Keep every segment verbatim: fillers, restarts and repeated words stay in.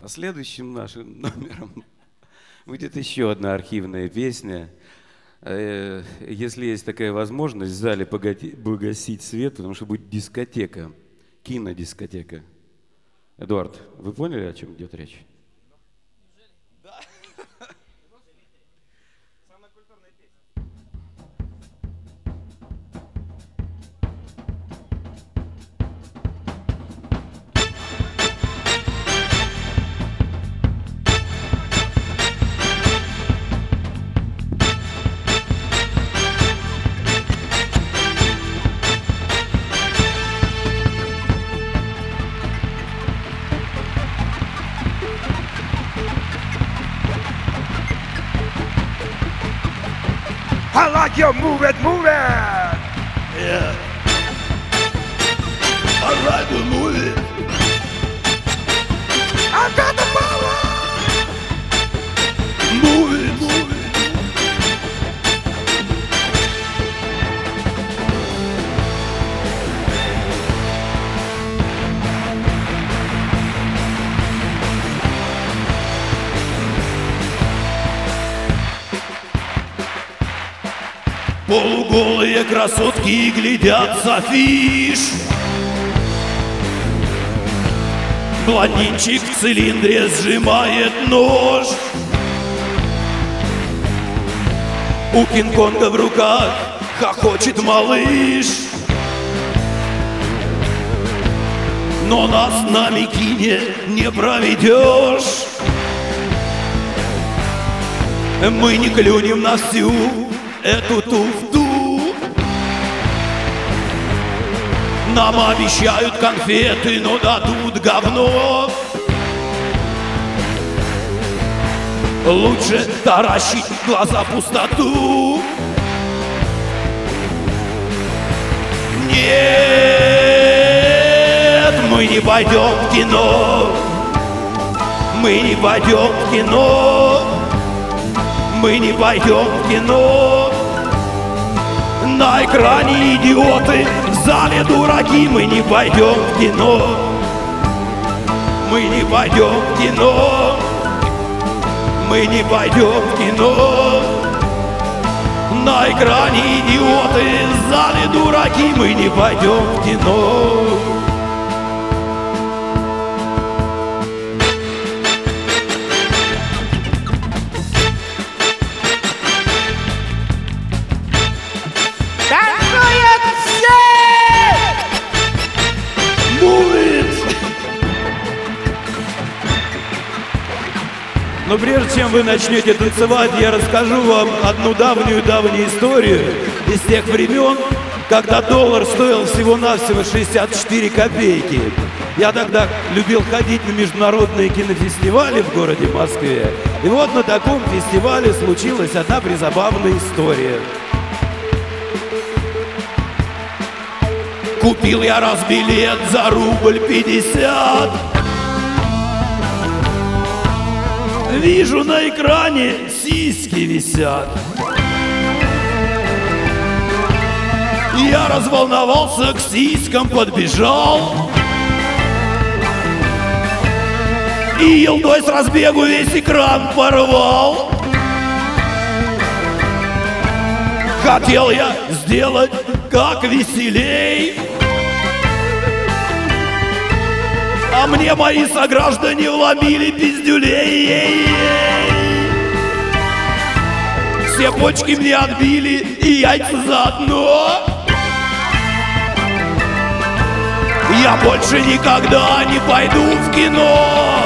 А следующим нашим номером будет еще одна архивная песня. Если есть такая возможность, в зале погасить свет, потому что будет дискотека, кинодискотека. Эдуард, вы поняли, о чем идет речь? Да. Самая культурная песня. I like you, move it, move it! Yeah. Alright, we'll move it. I got the power! Move it, move it. Полуголые красотки глядят с афиш. Блондинчик в цилиндре сжимает нож. У Кинг-Конга в руках хохочет малыш. Но нас на Микине не проведешь. Мы не клюнем на всю эту туфту. Нам обещают конфеты, но дадут говно. Лучше таращить глаза в пустоту. Нет, мы не пойдем в кино. Мы не пойдем в кино. Мы не пойдем в кино. На экране идиоты, в зале дураки. Мы не пойдем в кино. Мы не пойдем в кино. Мы не пойдем в кино. На экране идиоты, в зале дураки. Мы не пойдем в кино. Но прежде чем вы начнете танцевать, я расскажу вам одну давнюю-давнюю историю из тех времен, когда доллар стоил всего-навсего шестьдесят четыре копейки. Я тогда любил ходить на международные кинофестивали в городе Москве. И вот на таком фестивале случилась одна призабавная история. Купил я раз билет за рубль пятьдесят. Вижу на экране сиськи висят. Я разволновался, к сиськам подбежал. И елдой с разбегу весь экран порвал. Хотел я сделать как веселей, а мне мои сограждане вломили пиздюлей. Все почки мне отбили и яйца заодно. Я больше никогда не пойду в кино.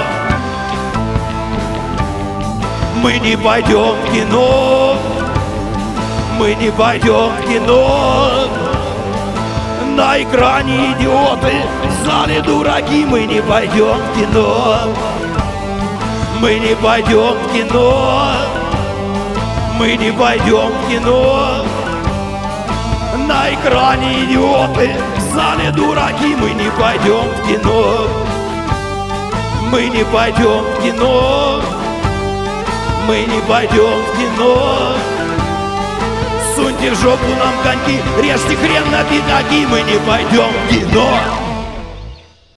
Мы не пойдем в кино. Мы не пойдем в кино. На экране идиоты, в зале дураки. Мы не пойдем в кино. Мы не пойдем в кино. Мы не пойдем в кино. На экране идиоты, в зале дураки. Мы не пойдем в кино. Мы не пойдем в кино. Мы не пойдем в кино. Суньте в жопу нам коньки, режьте хрен на пятаки. Мы не пойдем в кино.